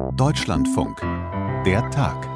Deutschlandfunk. Der Tag.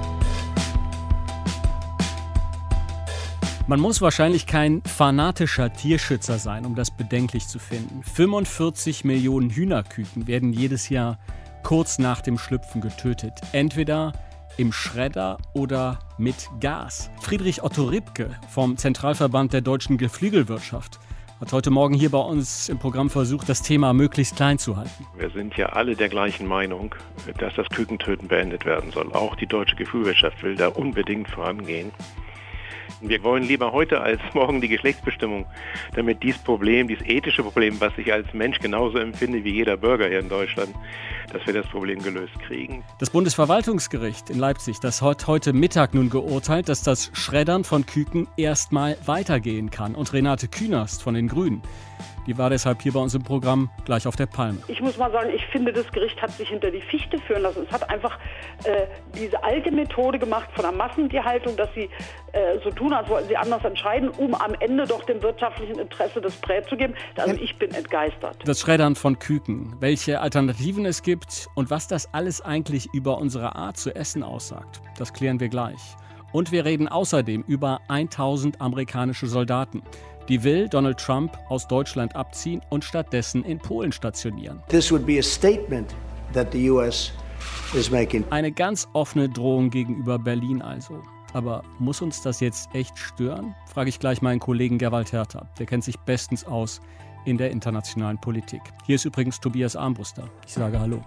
Man muss wahrscheinlich kein fanatischer Tierschützer sein, um das bedenklich zu finden. 45 Millionen Hühnerküken werden jedes Jahr kurz nach dem Schlüpfen getötet. Entweder im Schredder oder mit Gas. Friedrich Otto Ribke vom Zentralverband der deutschen Geflügelwirtschaft hat heute Morgen hier bei uns im Programm versucht, das Thema möglichst klein zu halten. Wir sind ja alle der gleichen Meinung, dass das Kükentöten beendet werden soll. Auch die deutsche Geflügelwirtschaft will da unbedingt vorangehen. Wir wollen lieber heute als morgen die Geschlechtsbestimmung, damit dieses ethische Problem, was ich als Mensch genauso empfinde wie jeder Bürger hier in Deutschland, dass wir das Problem gelöst kriegen. Das Bundesverwaltungsgericht in Leipzig, das hat heute Mittag nun geurteilt, dass das Schreddern von Küken erstmal weitergehen kann. Und Renate Künast von den Grünen, die war deshalb hier bei uns im Programm gleich auf der Palme. Ich muss mal sagen, ich finde, das Gericht hat sich hinter die Fichte führen lassen. Es hat einfach diese alte Methode gemacht von der Massentierhaltung, dass sie so tun, als wollten sie anders entscheiden, um am Ende doch dem wirtschaftlichen Interesse das Prä zu geben. Also ich bin entgeistert. Das Schreddern von Küken, welche Alternativen es gibt und was das alles eigentlich über unsere Art zu essen aussagt, das klären wir gleich. Und wir reden außerdem über 1000 amerikanische Soldaten. Die will Donald Trump aus Deutschland abziehen und stattdessen in Polen stationieren. This would be a statement that the US is making. Eine ganz offene Drohung gegenüber Berlin also. Aber muss uns das jetzt echt stören? Frage ich gleich meinen Kollegen Gerwald Herter. Der kennt sich bestens aus in der internationalen Politik. Hier ist übrigens Tobias Armbruster. Ich sage Hallo.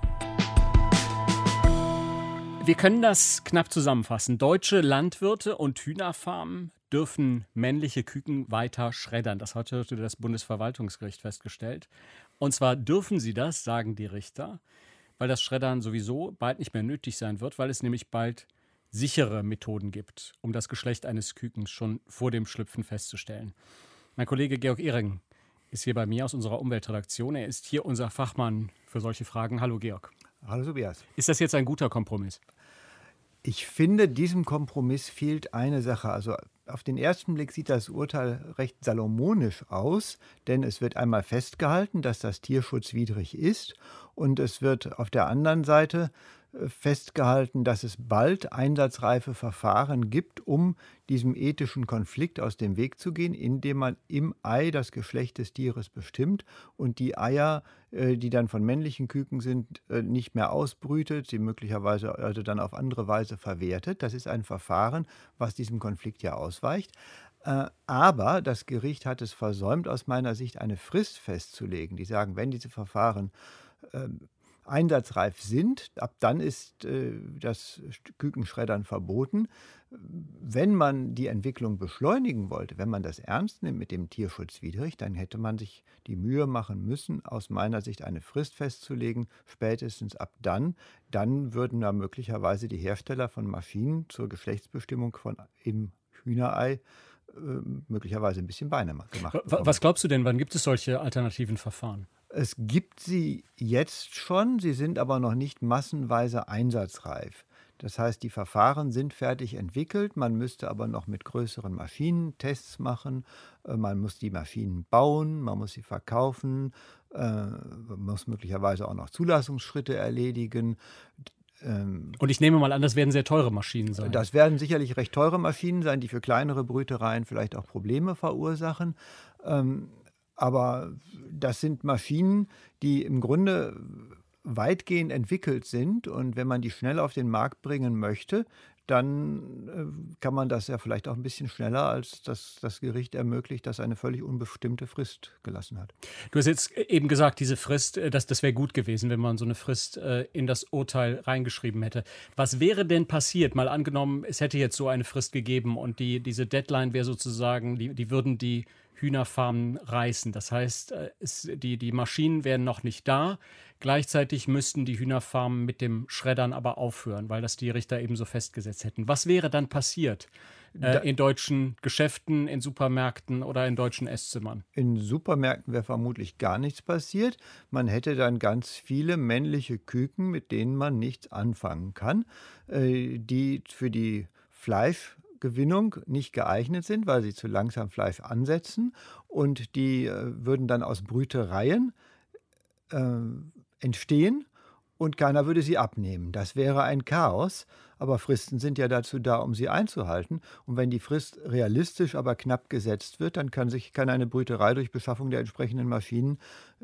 Wir können das knapp zusammenfassen. Deutsche Landwirte und Hühnerfarmen dürfen männliche Küken weiter schreddern. Das hat heute das Bundesverwaltungsgericht festgestellt. Und zwar dürfen sie das, sagen die Richter, weil das Schreddern sowieso bald nicht mehr nötig sein wird, weil es nämlich bald sichere Methoden gibt, um das Geschlecht eines Kükens schon vor dem Schlüpfen festzustellen. Mein Kollege Georg Ehring ist hier bei mir aus unserer Umweltredaktion. Er ist hier unser Fachmann für solche Fragen. Hallo Georg. Hallo Tobias. Ist das jetzt ein guter Kompromiss? Ich finde, diesem Kompromiss fehlt eine Sache. Also auf den ersten Blick sieht das Urteil recht salomonisch aus, denn es wird einmal festgehalten, dass das tierschutzwidrig ist, und es wird auf der anderen Seite festgehalten, dass es bald einsatzreife Verfahren gibt, um diesem ethischen Konflikt aus dem Weg zu gehen, indem man im Ei das Geschlecht des Tieres bestimmt und die Eier, die dann von männlichen Küken sind, nicht mehr ausbrütet, sie möglicherweise also dann auf andere Weise verwertet. Das ist ein Verfahren, was diesem Konflikt ja ausweicht. Aber das Gericht hat es versäumt, aus meiner Sicht eine Frist festzulegen. Die sagen, wenn diese Verfahren einsatzreif sind, ab dann ist das Kükenschreddern verboten. Wenn man die Entwicklung beschleunigen wollte, wenn man das ernst nimmt mit dem Tierschutzwidrig, dann hätte man sich die Mühe machen müssen, aus meiner Sicht eine Frist festzulegen, spätestens ab dann. Dann würden da möglicherweise die Hersteller von Maschinen zur Geschlechtsbestimmung von im Hühnerei möglicherweise ein bisschen Beine gemacht bekommen. Was glaubst du denn, wann gibt es solche alternativen Verfahren? Es gibt sie jetzt schon, sie sind aber noch nicht massenweise einsatzreif. Das heißt, die Verfahren sind fertig entwickelt, man müsste aber noch mit größeren Maschinen Tests machen, man muss die Maschinen bauen, man muss sie verkaufen, man muss möglicherweise auch noch Zulassungsschritte erledigen. Und ich nehme mal an, das werden sehr teure Maschinen sein. Das werden sicherlich recht teure Maschinen sein, die für kleinere Brütereien vielleicht auch Probleme verursachen. Aber das sind Maschinen, die im Grunde weitgehend entwickelt sind. Und wenn man die schnell auf den Markt bringen möchte, dann kann man das ja vielleicht auch ein bisschen schneller, als das Gericht ermöglicht, das eine völlig unbestimmte Frist gelassen hat. Du hast jetzt eben gesagt, diese Frist, das wäre gut gewesen, wenn man so eine Frist in das Urteil reingeschrieben hätte. Was wäre denn passiert? Mal angenommen, es hätte jetzt so eine Frist gegeben und diese Deadline wäre sozusagen, die würden die Hühnerfarmen reißen. Das heißt, die Maschinen wären noch nicht da. Gleichzeitig müssten die Hühnerfarmen mit dem Schreddern aber aufhören, weil das die Richter eben so festgesetzt hätten. Was wäre dann passiert in deutschen Geschäften, in Supermärkten oder in deutschen Esszimmern? In Supermärkten wäre vermutlich gar nichts passiert. Man hätte dann ganz viele männliche Küken, mit denen man nichts anfangen kann, die für die Fleischgewinnung nicht geeignet sind, weil sie zu langsam Fleisch ansetzen, und die würden dann aus Brütereien entstehen und keiner würde sie abnehmen. Das wäre ein Chaos, aber Fristen sind ja dazu da, um sie einzuhalten. Und wenn die Frist realistisch, aber knapp gesetzt wird, dann kann eine Brüterei durch Beschaffung der entsprechenden Maschinen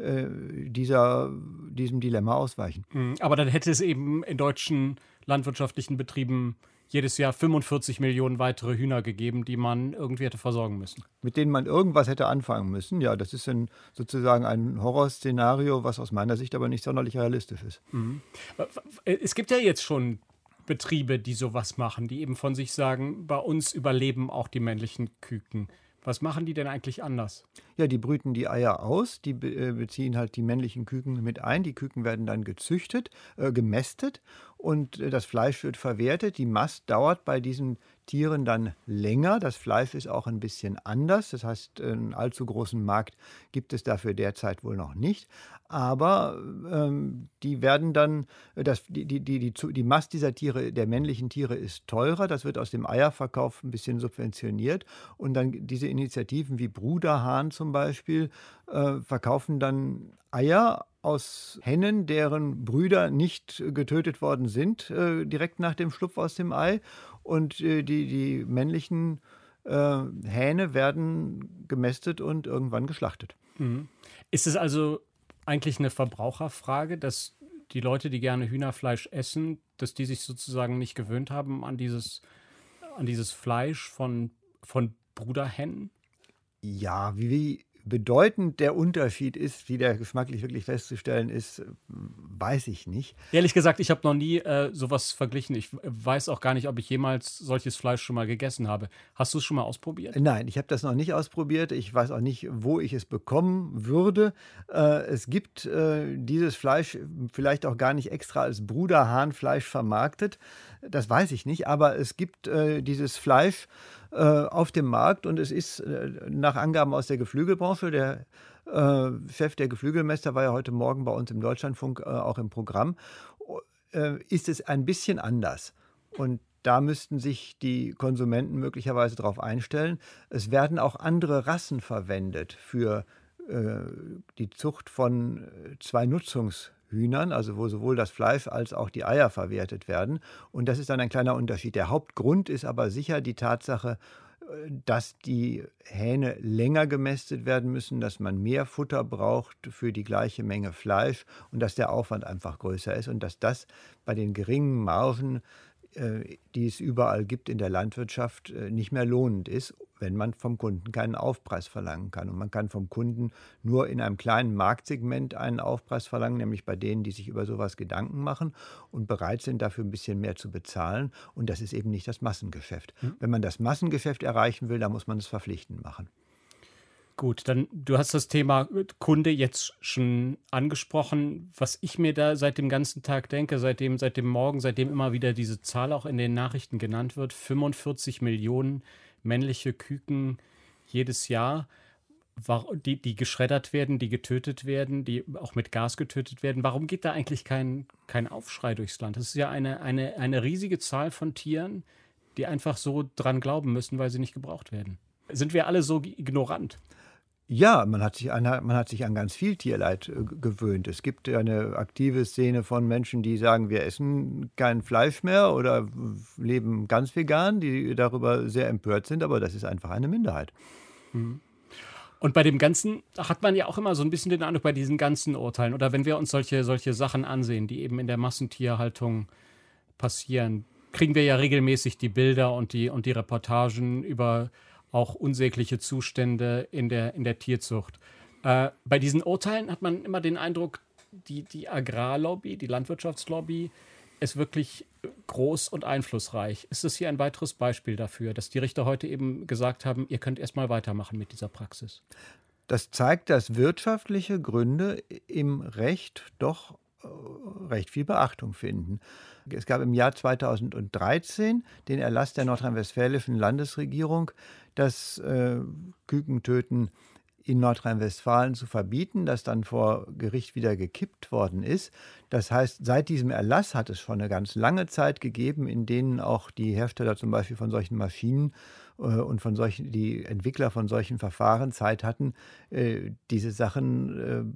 diesem Dilemma ausweichen. Aber dann hätte es eben in deutschen landwirtschaftlichen Betrieben jedes Jahr 45 Millionen weitere Hühner gegeben, die man irgendwie hätte versorgen müssen. Mit denen man irgendwas hätte anfangen müssen. Ja, das ist sozusagen ein Horrorszenario, was aus meiner Sicht aber nicht sonderlich realistisch ist. Es gibt ja jetzt schon Betriebe, die sowas machen, die eben von sich sagen, bei uns überleben auch die männlichen Küken. Was machen die denn eigentlich anders? Ja, die brüten die Eier aus, die beziehen halt die männlichen Küken mit ein. Die Küken werden dann gezüchtet, gemästet und das Fleisch wird verwertet. Die Mast dauert bei diesen Tieren dann länger. Das Fleisch ist auch ein bisschen anders. Das heißt, einen allzu großen Markt gibt es dafür derzeit wohl noch nicht. Aber die werden dann, die Mast dieser Tiere, der männlichen Tiere, ist teurer. Das wird aus dem Eierverkauf ein bisschen subventioniert. Und dann diese Initiativen wie Bruderhahn zum Beispiel verkaufen dann Eier aus Hennen, deren Brüder nicht getötet worden sind, direkt nach dem Schlupf aus dem Ei. Und die männlichen Hähne werden gemästet und irgendwann geschlachtet. Ist es also eigentlich eine Verbraucherfrage, dass die Leute, die gerne Hühnerfleisch essen, dass die sich sozusagen nicht gewöhnt haben an dieses Fleisch von Bruderhennen? Ja, wie bedeutend der Unterschied ist, wie der geschmacklich wirklich festzustellen ist, weiß ich nicht. Ehrlich gesagt, ich habe noch nie sowas verglichen. Ich weiß auch gar nicht, ob ich jemals solches Fleisch schon mal gegessen habe. Hast du es schon mal ausprobiert? Nein, ich habe das noch nicht ausprobiert. Ich weiß auch nicht, wo ich es bekommen würde. Es gibt dieses Fleisch vielleicht auch gar nicht extra als Bruderhahnfleisch vermarktet. Das weiß ich nicht, aber es gibt dieses Fleisch auf dem Markt und es ist nach Angaben aus der Geflügelbranche, der Chef der Geflügelmester war ja heute Morgen bei uns im Deutschlandfunk auch im Programm, ist es ein bisschen anders. Und da müssten sich die Konsumenten möglicherweise darauf einstellen. Es werden auch andere Rassen verwendet für die Zucht von Zwei-Nutzungshühnern, also wo sowohl das Fleisch als auch die Eier verwertet werden. Und das ist dann ein kleiner Unterschied. Der Hauptgrund ist aber sicher die Tatsache, dass die Hähne länger gemästet werden müssen, dass man mehr Futter braucht für die gleiche Menge Fleisch und dass der Aufwand einfach größer ist und dass das bei den geringen Margen, die es überall gibt in der Landwirtschaft, nicht mehr lohnend ist, wenn man vom Kunden keinen Aufpreis verlangen kann. Und man kann vom Kunden nur in einem kleinen Marktsegment einen Aufpreis verlangen, nämlich bei denen, die sich über sowas Gedanken machen und bereit sind, dafür ein bisschen mehr zu bezahlen. Und das ist eben nicht das Massengeschäft. Wenn man das Massengeschäft erreichen will, dann muss man es verpflichtend machen. Gut, dann du hast das Thema Kunde jetzt schon angesprochen. Was ich mir da seit dem ganzen Tag denke, seit dem Morgen, seitdem immer wieder diese Zahl auch in den Nachrichten genannt wird, 45 Millionen männliche Küken jedes Jahr, die geschreddert werden, die getötet werden, die auch mit Gas getötet werden. Warum geht da eigentlich kein Aufschrei durchs Land? Das ist ja eine riesige Zahl von Tieren, die einfach so dran glauben müssen, weil sie nicht gebraucht werden. Sind wir alle so ignorant? Ja, man hat sich an ganz viel Tierleid gewöhnt. Es gibt eine aktive Szene von Menschen, die sagen, wir essen kein Fleisch mehr oder leben ganz vegan, die darüber sehr empört sind, aber das ist einfach eine Minderheit. Und bei dem Ganzen hat man ja auch immer so ein bisschen den Eindruck, bei diesen ganzen Urteilen oder wenn wir uns solche Sachen ansehen, die eben in der Massentierhaltung passieren, kriegen wir ja regelmäßig die Bilder und die Reportagen über auch unsägliche Zustände in der Tierzucht. Bei diesen Urteilen hat man immer den Eindruck, die Agrarlobby, die Landwirtschaftslobby ist wirklich groß und einflussreich. Ist das hier ein weiteres Beispiel dafür, dass die Richter heute eben gesagt haben, ihr könnt erstmal weitermachen mit dieser Praxis? Das zeigt, dass wirtschaftliche Gründe im Recht doch recht viel Beachtung finden. Es gab im Jahr 2013 den Erlass der nordrhein-westfälischen Landesregierung, das Kükentöten in Nordrhein-Westfalen zu verbieten, das dann vor Gericht wieder gekippt worden ist. Das heißt, seit diesem Erlass hat es schon eine ganz lange Zeit gegeben, in denen auch die Hersteller zum Beispiel von solchen Maschinen und die Entwickler von solchen Verfahren Zeit hatten, diese Sachen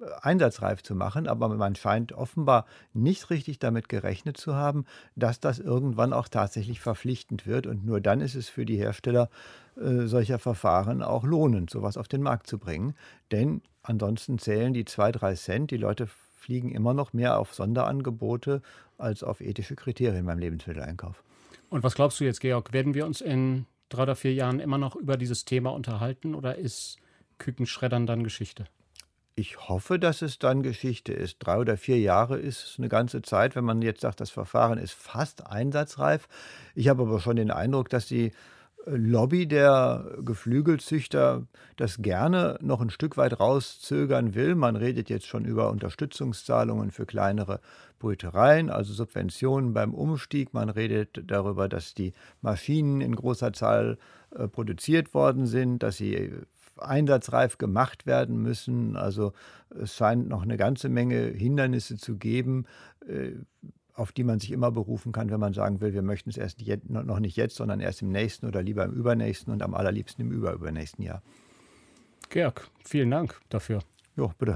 einsatzreif zu machen. Aber man scheint offenbar nicht richtig damit gerechnet zu haben, dass das irgendwann auch tatsächlich verpflichtend wird. Und nur dann ist es für die Hersteller solcher Verfahren auch lohnend, sowas auf den Markt zu bringen. Denn ansonsten zählen die 2-3 Cent. Die Leute fliegen immer noch mehr auf Sonderangebote als auf ethische Kriterien beim Lebensmitteleinkauf. Und was glaubst du jetzt, Georg? Werden wir uns in 3 oder 4 Jahren immer noch über dieses Thema unterhalten oder ist Kükenschreddern dann Geschichte? Ich hoffe, dass es dann Geschichte ist. 3 oder 4 Jahre ist eine ganze Zeit, wenn man jetzt sagt, das Verfahren ist fast einsatzreif. Ich habe aber schon den Eindruck, dass die Lobby der Geflügelzüchter das gerne noch ein Stück weit rauszögern will. Man redet jetzt schon über Unterstützungszahlungen für kleinere Brütereien, also Subventionen beim Umstieg. Man redet darüber, dass die Maschinen in großer Zahl produziert worden sind, dass sie einsatzreif gemacht werden müssen. Also es scheint noch eine ganze Menge Hindernisse zu geben, auf die man sich immer berufen kann, wenn man sagen will, wir möchten es erst noch nicht jetzt, sondern erst im nächsten oder lieber im übernächsten und am allerliebsten im übernächsten Jahr. Georg, vielen Dank dafür. Jo, bitte.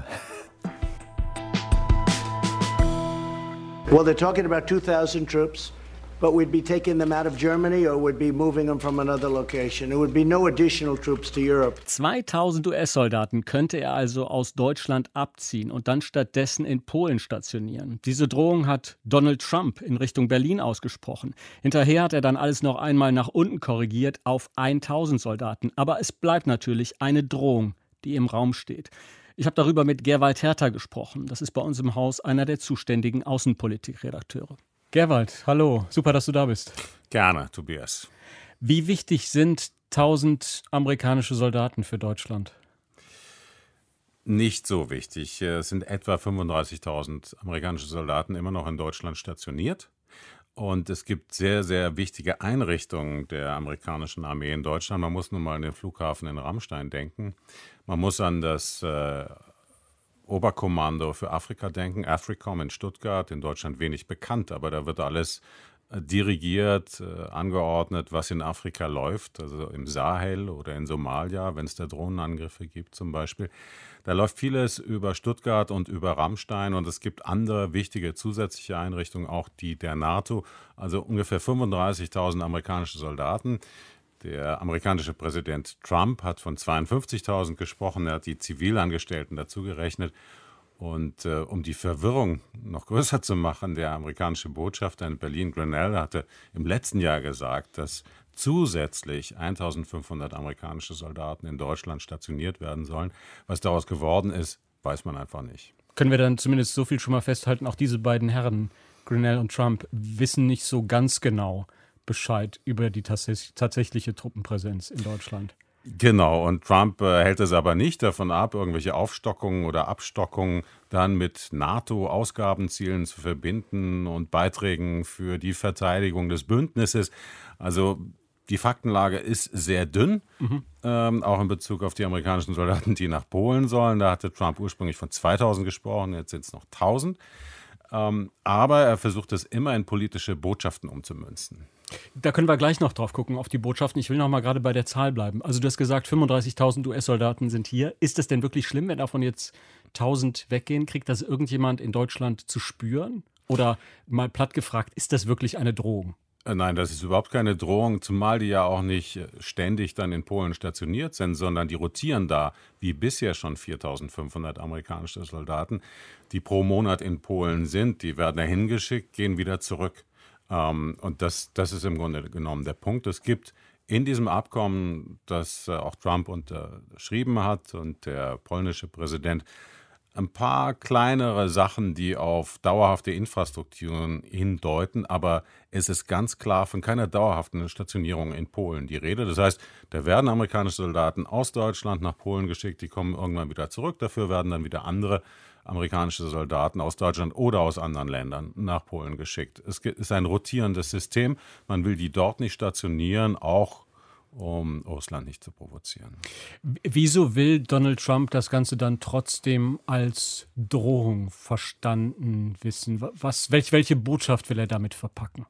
Well, they're talking about 2,000 troops, but we'd be taking them out of Germany or we'd be moving them from another location. There would be no additional troops to Europe. 2000 US-Soldaten könnte er also aus Deutschland abziehen und dann stattdessen in Polen stationieren. Diese Drohung hat Donald Trump in Richtung Berlin ausgesprochen. Hinterher hat er dann alles noch einmal nach unten korrigiert auf 1000 Soldaten. Aber es bleibt natürlich eine Drohung, die im Raum steht. Ich habe darüber mit Gerwald Herter gesprochen. Das ist bei uns im Haus einer der zuständigen Außenpolitikredakteure. Gerwald, hallo, super, dass du da bist. Gerne, Tobias. Wie wichtig sind 1000 amerikanische Soldaten für Deutschland? Nicht so wichtig. Es sind etwa 35.000 amerikanische Soldaten immer noch in Deutschland stationiert. Und es gibt sehr, sehr wichtige Einrichtungen der amerikanischen Armee in Deutschland. Man muss nun mal an den Flughafen in Ramstein denken. Man muss an das Oberkommando für Afrika denken, AFRICOM in Stuttgart, in Deutschland wenig bekannt, aber da wird alles dirigiert, angeordnet, was in Afrika läuft, also im Sahel oder in Somalia, wenn es da Drohnenangriffe gibt zum Beispiel. Da läuft vieles über Stuttgart und über Ramstein und es gibt andere wichtige zusätzliche Einrichtungen, auch die der NATO, also ungefähr 35.000 amerikanische Soldaten. Der amerikanische Präsident Trump hat von 52.000 gesprochen, er hat die Zivilangestellten dazu gerechnet. Und um die Verwirrung noch größer zu machen, der amerikanische Botschafter in Berlin, Grenell, hatte im letzten Jahr gesagt, dass zusätzlich 1.500 amerikanische Soldaten in Deutschland stationiert werden sollen. Was daraus geworden ist, weiß man einfach nicht. Können wir dann zumindest so viel schon mal festhalten, auch diese beiden Herren, Grenell und Trump, wissen nicht so ganz genau Bescheid über die tatsächliche Truppenpräsenz in Deutschland. Genau, und Trump hält es aber nicht davon ab, irgendwelche Aufstockungen oder Abstockungen dann mit NATO-Ausgabenzielen zu verbinden und Beiträgen für die Verteidigung des Bündnisses. Also die Faktenlage ist sehr dünn, auch in Bezug auf die amerikanischen Soldaten, die nach Polen sollen. Da hatte Trump ursprünglich von 2.000 gesprochen, jetzt sind es noch 1.000. Aber er versucht es immer in politische Botschaften umzumünzen. Da können wir gleich noch drauf gucken, auf die Botschaften. Ich will noch mal gerade bei der Zahl bleiben. Also du hast gesagt, 35.000 US-Soldaten sind hier. Ist das denn wirklich schlimm, wenn davon jetzt 1.000 weggehen? Kriegt das irgendjemand in Deutschland zu spüren? Oder mal platt gefragt, ist das wirklich eine Drohung? Nein, das ist überhaupt keine Drohung, zumal die ja auch nicht ständig dann in Polen stationiert sind, sondern die rotieren da, wie bisher schon 4.500 amerikanische Soldaten, die pro Monat in Polen sind. Die werden dahin geschickt, gehen wieder zurück. Und das ist im Grunde genommen der Punkt. Es gibt in diesem Abkommen, das auch Trump unterschrieben hat und der polnische Präsident, ein paar kleinere Sachen, die auf dauerhafte Infrastrukturen hindeuten, aber es ist ganz klar von keiner dauerhaften Stationierung in Polen die Rede. Das heißt, da werden amerikanische Soldaten aus Deutschland nach Polen geschickt, die kommen irgendwann wieder zurück. Dafür werden dann wieder andere amerikanische Soldaten aus Deutschland oder aus anderen Ländern nach Polen geschickt. Es ist ein rotierendes System. Man will die dort nicht stationieren, auch um Russland nicht zu provozieren. Wieso will Donald Trump das Ganze dann trotzdem als Drohung verstanden wissen? Welche Botschaft will er damit verpacken?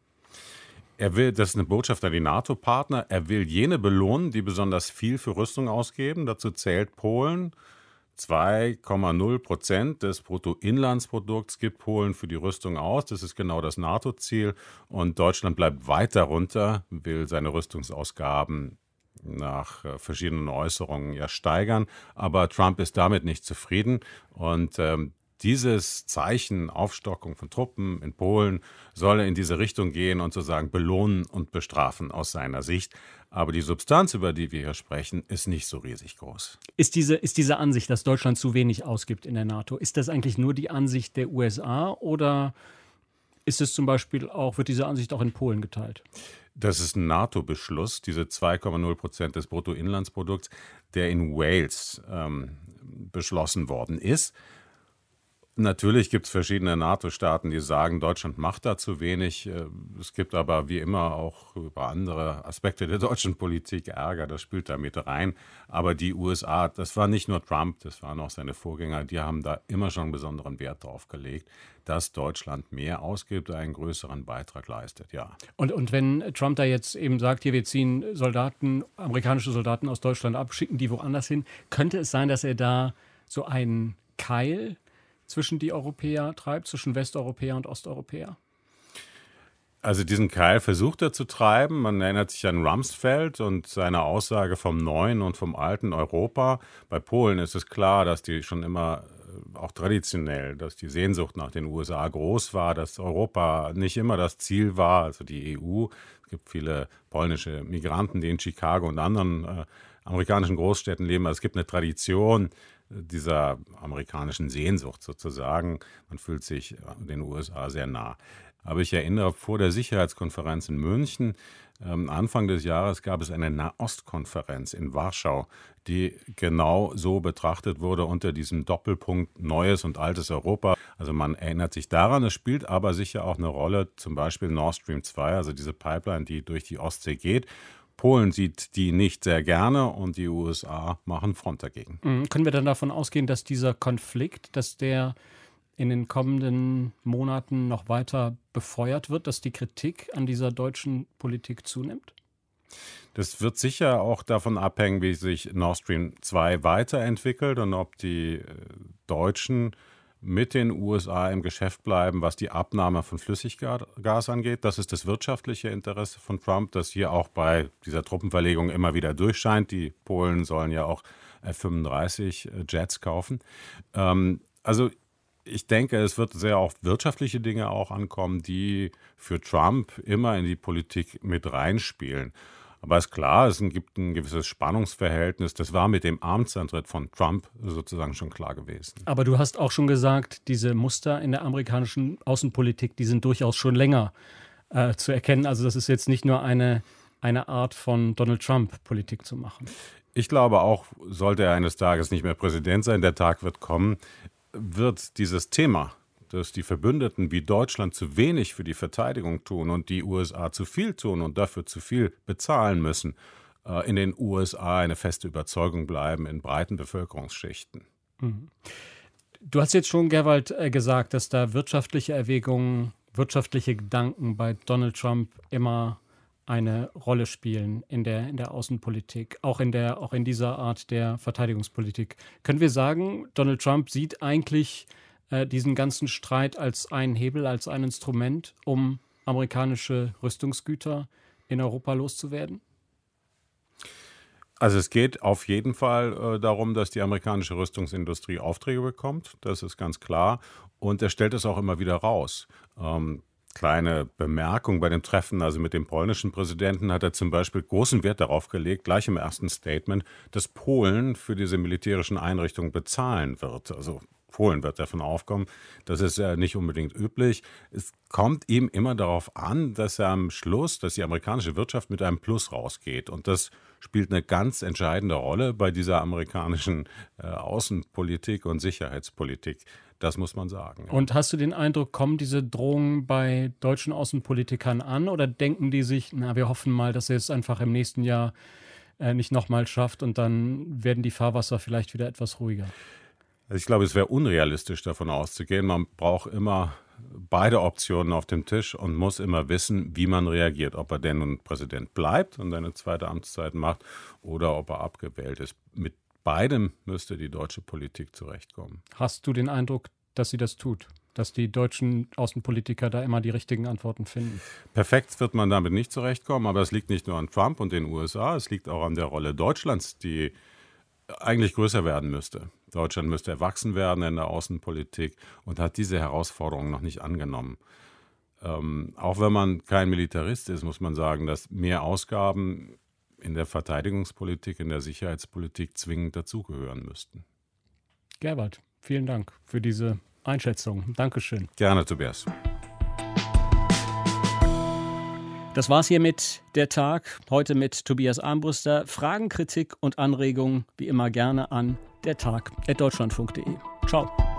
Er will, das ist eine Botschaft an die NATO-Partner, er will jene belohnen, die besonders viel für Rüstung ausgeben. Dazu zählt Polen, 2,0% des Bruttoinlandsprodukts gibt Polen für die Rüstung aus. Das ist genau das NATO-Ziel. Und Deutschland bleibt weit darunter, will seine Rüstungsausgaben nach verschiedenen Äußerungen ja steigern. Aber Trump ist damit nicht zufrieden. Und dieses Zeichen Aufstockung von Truppen in Polen soll in diese Richtung gehen und sozusagen belohnen und bestrafen aus seiner Sicht. Aber die Substanz, über die wir hier sprechen, ist nicht so riesig groß. Ist diese Ansicht, dass Deutschland zu wenig ausgibt in der NATO, ist das eigentlich nur die Ansicht der USA oder ist es zum Beispiel auch, wird diese Ansicht auch in Polen geteilt? Das ist ein NATO-Beschluss, diese 2,0% des Bruttoinlandsprodukts, der in Wales beschlossen worden ist. Natürlich gibt es verschiedene NATO-Staaten, die sagen, Deutschland macht da zu wenig. Es gibt aber wie immer auch über andere Aspekte der deutschen Politik Ärger, das spielt da mit rein. Aber die USA, das war nicht nur Trump, das waren auch seine Vorgänger, die haben da immer schon einen besonderen Wert drauf gelegt, dass Deutschland mehr ausgibt, einen größeren Beitrag leistet, ja. Und wenn Trump da jetzt eben sagt, hier, wir ziehen amerikanische Soldaten aus Deutschland ab, schicken die woanders hin, könnte es sein, dass er da so einen Keil zwischen die Europäer treibt, zwischen Westeuropäer und Osteuropäer? Also diesen Keil versucht er zu treiben. Man erinnert sich an Rumsfeld und seine Aussage vom neuen und vom alten Europa. Bei Polen ist es klar, dass die schon immer, auch traditionell, dass die Sehnsucht nach den USA groß war, dass Europa nicht immer das Ziel war, also die EU. Es gibt viele polnische Migranten, die in Chicago und anderen amerikanischen Großstädten leben. Also es gibt eine Tradition dieser amerikanischen Sehnsucht sozusagen. Man fühlt sich den USA sehr nah. Aber ich erinnere, vor der Sicherheitskonferenz in München, Anfang des Jahres gab es eine Nahostkonferenz in Warschau, die genau so betrachtet wurde unter diesem Doppelpunkt Neues und Altes Europa. Also man erinnert sich daran, es spielt aber sicher auch eine Rolle, zum Beispiel Nord Stream 2, also diese Pipeline, die durch die Ostsee geht. Polen sieht die nicht sehr gerne und die USA machen Front dagegen. Können wir dann davon ausgehen, dass dieser Konflikt, dass der in den kommenden Monaten noch weiter befeuert wird, dass die Kritik an dieser deutschen Politik zunimmt? Das wird sicher auch davon abhängen, wie sich Nord Stream 2 weiterentwickelt und ob die Deutschen mit den USA im Geschäft bleiben, was die Abnahme von Flüssiggas angeht. Das ist das wirtschaftliche Interesse von Trump, das hier auch bei dieser Truppenverlegung immer wieder durchscheint. Die Polen sollen ja auch F-35 Jets kaufen. Also ich denke, es wird sehr auf wirtschaftliche Dinge auch ankommen, die für Trump immer in die Politik mit reinspielen. Aber ist klar, es gibt ein gewisses Spannungsverhältnis. Das war mit dem Amtsantritt von Trump sozusagen schon klar gewesen. Aber du hast auch schon gesagt, diese Muster in der amerikanischen Außenpolitik, die sind durchaus schon länger zu erkennen. Also das ist jetzt nicht nur eine Art von Donald Trump Politik zu machen. Ich glaube auch, sollte er eines Tages nicht mehr Präsident sein, der Tag wird kommen, wird dieses Thema, dass die Verbündeten wie Deutschland zu wenig für die Verteidigung tun und die USA zu viel tun und dafür zu viel bezahlen müssen, in den USA eine feste Überzeugung bleiben in breiten Bevölkerungsschichten. Mhm. Du hast jetzt schon, Gerwald, gesagt, dass da wirtschaftliche Erwägungen, wirtschaftliche Gedanken bei Donald Trump immer eine Rolle spielen in der Außenpolitik, auch in dieser Art der Verteidigungspolitik. Können wir sagen, Donald Trump sieht eigentlich diesen ganzen Streit als einen Hebel, als ein Instrument, um amerikanische Rüstungsgüter in Europa loszuwerden? Also es geht auf jeden Fall darum, dass die amerikanische Rüstungsindustrie Aufträge bekommt. Das ist ganz klar. Und er stellt es auch immer wieder raus. Kleine Bemerkung bei dem Treffen, also mit dem polnischen Präsidenten, hat er zum Beispiel großen Wert darauf gelegt, gleich im ersten Statement, dass Polen für diese militärischen Einrichtungen bezahlen wird. Also Polen wird davon aufkommen. Das ist ja nicht unbedingt üblich. Es kommt ihm immer darauf an, dass er am Schluss, dass die amerikanische Wirtschaft mit einem Plus rausgeht. Und das spielt eine ganz entscheidende Rolle bei dieser amerikanischen Außenpolitik und Sicherheitspolitik. Das muss man sagen. Ja. Und hast du den Eindruck, kommen diese Drohungen bei deutschen Außenpolitikern an oder denken die sich, wir hoffen mal, dass er es einfach im nächsten Jahr nicht nochmal schafft und dann werden die Fahrwasser vielleicht wieder etwas ruhiger? Ich glaube, es wäre unrealistisch, davon auszugehen. Man braucht immer beide Optionen auf dem Tisch und muss immer wissen, wie man reagiert. Ob er denn nun Präsident bleibt und eine zweite Amtszeit macht oder ob er abgewählt ist. Mit beidem müsste die deutsche Politik zurechtkommen. Hast du den Eindruck, dass sie das tut? Dass die deutschen Außenpolitiker da immer die richtigen Antworten finden? Perfekt wird man damit nicht zurechtkommen, aber es liegt nicht nur an Trump und den USA, es liegt auch an der Rolle Deutschlands, die eigentlich größer werden müsste. Deutschland müsste erwachsen werden in der Außenpolitik und hat diese Herausforderung noch nicht angenommen. Auch wenn man kein Militarist ist, muss man sagen, dass mehr Ausgaben in der Verteidigungspolitik, in der Sicherheitspolitik zwingend dazugehören müssten. Gerwald, vielen Dank für diese Einschätzung. Dankeschön. Gerne, Tobias. Das war's hier mit Der Tag. Heute mit Tobias Armbruster. Fragen, Kritik und Anregungen wie immer gerne an dertag@deutschlandfunk.de. Ciao.